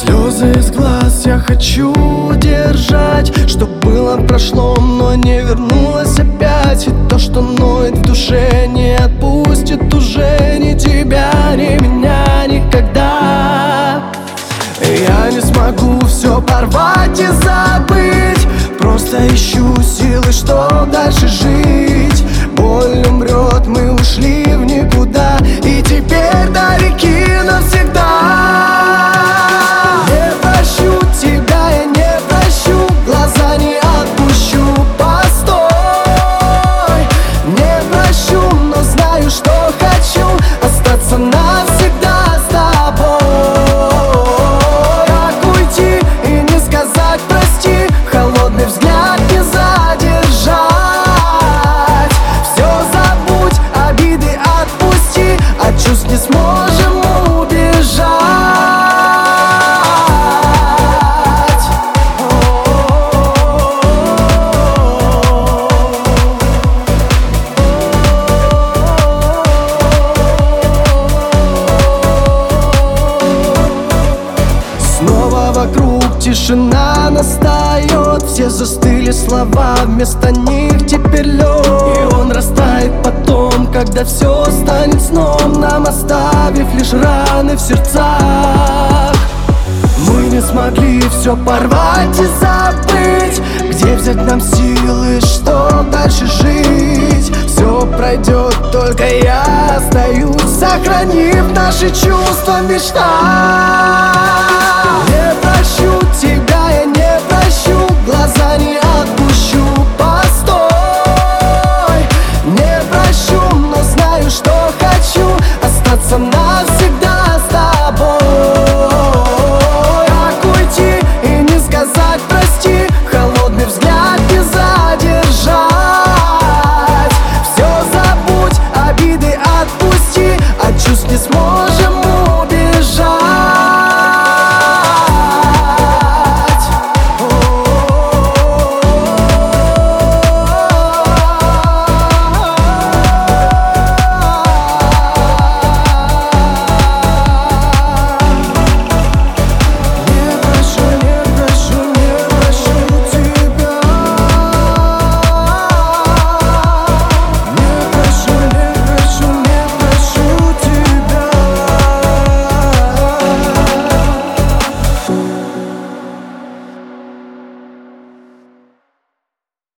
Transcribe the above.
Слезы из глаз я хочу держать, что было прошлом, но не вернулось опять. И то, что ноет в душе, не отпустит уже ни тебя, ни меня никогда. Я не смогу все порвать и забыть, просто ищу силы, что дальше жить. Боль умрет, мы ушли в никуда, и теперь до реки навсегда. Не прощу тебя, я не прощу, глаза не отпущу, постой. Не прощу, но знаю, что хочу остаться навсегда с тобой. Как уйти и не сказать прости, холодный взгляд не задержать. Все забудь, обиды отпусти, от чувств не сможем убежать. Снова вокруг тишина настает, все застыли слова, вместо них теперь лед. И он растает потом, когда все станет сном, нам оставив лишь раны в сердцах. Мы не смогли все порвать и забыть, где взять нам силы, что дальше жить. Все пройдет, только я остаюсь, сохранив наши чувства в мечтах.